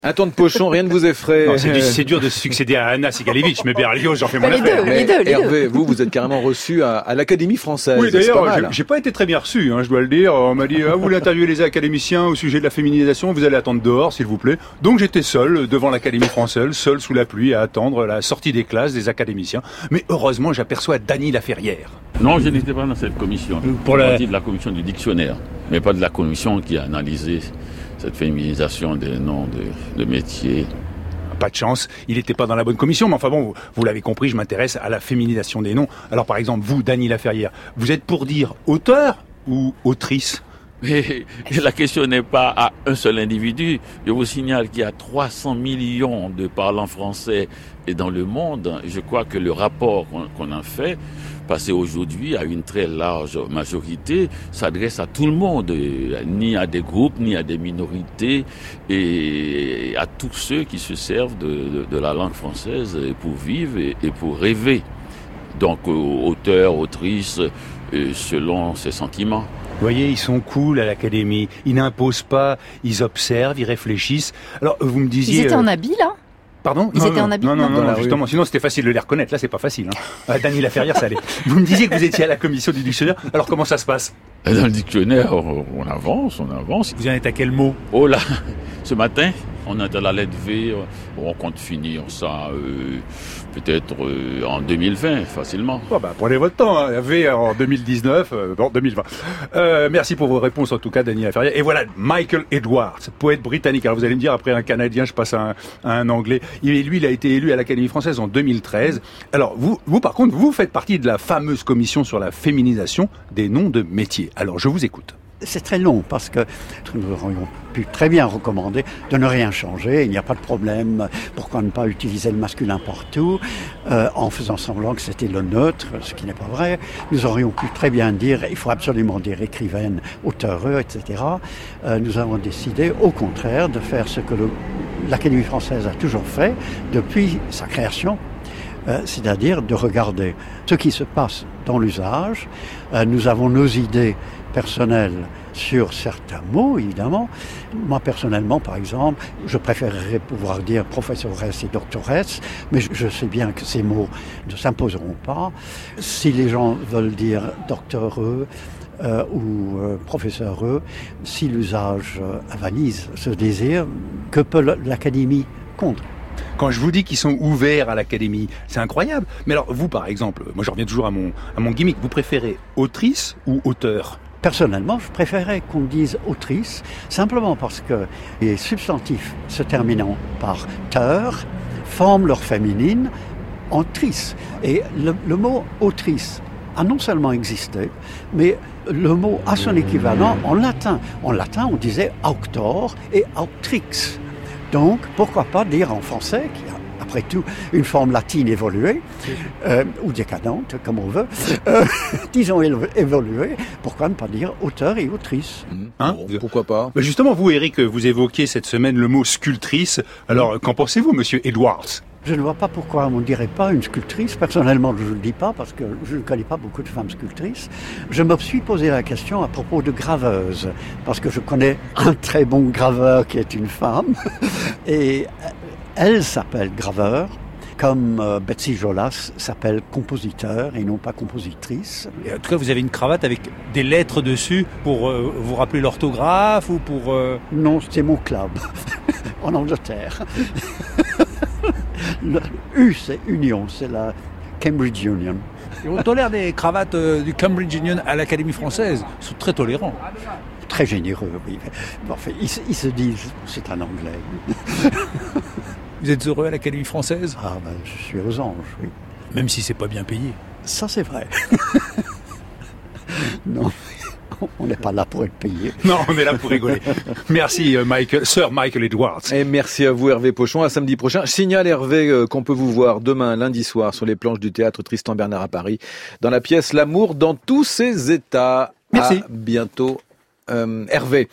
Un ton de Pochon, rien ne vous effraie. Non, c'est dur de succéder à Anna Sigalevitch, mais Berlioz, j'en fais mon affaire. Les deux. Hervé, vous êtes carrément reçu à l'Académie française. Oui, d'ailleurs, j'ai pas été très bien reçu, je dois le dire. On m'a dit, vous voulez interviewer les académiciens au sujet de la féminisation, vous allez attendre dehors, s'il vous plaît. Donc j'étais seul devant l'Académie française, seul sous la pluie, à attendre la sortie des classes des académiciens. Mais heureusement, j'aperçois Dany Laferrière. Non, je n'étais pas dans cette commission. Pour partie de la commission du dictionnaire, mais pas de la commission qui a analysé cette féminisation des noms de métiers. Pas de chance, il n'était pas dans la bonne commission, mais enfin bon, vous l'avez compris, je m'intéresse à la féminisation des noms. Alors par exemple, vous, Dany Laferrière, vous êtes pour dire auteur ou autrice ? Mais la question n'est pas à un seul individu. Je vous signale qu'il y a 300 millions de parlants français et dans le monde. Je crois que le rapport qu'on a fait, passé aujourd'hui à une très large majorité, s'adresse à tout le monde, ni à des groupes, ni à des minorités, et à tous ceux qui se servent de la langue française pour vivre et pour rêver. Donc, auteur, autrice, selon ses sentiments. Vous voyez, ils sont cool à l'Académie. Ils n'imposent pas, ils observent, ils réfléchissent. Alors, vous me disiez... Ils étaient en habit, là ? Pardon ? Ils étaient en habit ? Non, justement. Sinon, c'était facile de les reconnaître. Là, c'est pas facile. Dany Laferrière, ça allait. Vous me disiez que vous étiez à la commission du dictionnaire. Alors, comment ça se passe ? Dans le dictionnaire, on avance. Vous en êtes à quel mot ? Oh là, ce matin, on est à la lettre V. On compte finir ça peut-être en 2020, facilement. Prenez votre temps. V en 2019, 2020. Merci pour vos réponses, en tout cas, Dany Laferrière. Et voilà, Michael Edwards, poète britannique. Alors, vous allez me dire, après un Canadien, je passe à un Anglais. Lui, il a été élu à l'Académie française en 2013. Alors, vous, par contre, vous faites partie de la fameuse commission sur la féminisation des noms de métiers. Alors, je vous écoute. C'est très long parce que nous aurions pu très bien recommander de ne rien changer, il n'y a pas de problème, pourquoi ne pas utiliser le masculin partout, en faisant semblant que c'était le neutre, ce qui n'est pas vrai. Nous aurions pu très bien dire, il faut absolument dire écrivaine, auteure, etc. Nous avons décidé, au contraire, de faire ce que l'Académie française a toujours fait depuis sa création, c'est-à-dire de regarder ce qui se passe dans l'usage. Nous avons nos idées personnelles sur certains mots, évidemment. Moi, personnellement, par exemple, je préférerais pouvoir dire professoresse et doctoresse, mais je sais bien que ces mots ne s'imposeront pas. Si les gens veulent dire doctoreux, ou professeureux, si l'usage avanise ce désir, que peut l'Académie contre ? Quand je vous dis qu'ils sont ouverts à l'Académie, c'est incroyable. Mais alors, vous, par exemple, moi je reviens toujours à mon gimmick, vous préférez autrice ou auteur ? Personnellement, je préférais qu'on dise autrice, simplement parce que les substantifs se terminant par teur forment leur féminine en trice. Et le mot autrice a non seulement existé, mais le mot a son équivalent en latin. En latin, on disait auctor et auctrix. Donc, pourquoi pas dire en français, qui a après tout une forme latine évoluée, ou décadente, comme on veut, disons évoluée, pourquoi ne pas dire auteur et autrice ? Pourquoi pas ? Justement, vous, Eric, vous évoquiez cette semaine le mot sculptrice. Alors, qu'en pensez-vous, monsieur Edwards ? Je ne vois pas pourquoi on ne dirait pas une sculptrice. Personnellement, je ne le dis pas parce que je ne connais pas beaucoup de femmes sculptrices. Je me suis posé la question à propos de graveuses, parce que je connais un très bon graveur qui est une femme, et elle s'appelle graveur, comme Betsy Jolas s'appelle compositeur et non pas compositrice. Et en tout cas, vous avez une cravate avec des lettres dessus pour vous rappeler l'orthographe ou pour... Non, c'est mon club, en Angleterre. Le U, c'est Union, c'est la Cambridge Union. Et on tolère des cravates du Cambridge Union à l'Académie française. Ils sont très tolérants. Très généreux, oui. Enfin, ils se disent, c'est un Anglais. Vous êtes heureux à l'Académie française ? Ah ben, je suis aux anges, oui. Même si c'est pas bien payé. Ça, c'est vrai. Non, on n'est pas là pour être payé. Non, on est là pour rigoler. Merci, Sir Michael Edwards. Et merci à vous, Hervé Pochon. À samedi prochain. Je signale, Hervé, qu'on peut vous voir demain, lundi soir, sur les planches du théâtre Tristan Bernard à Paris, dans la pièce L'amour dans tous ses états. Merci. À bientôt, Hervé.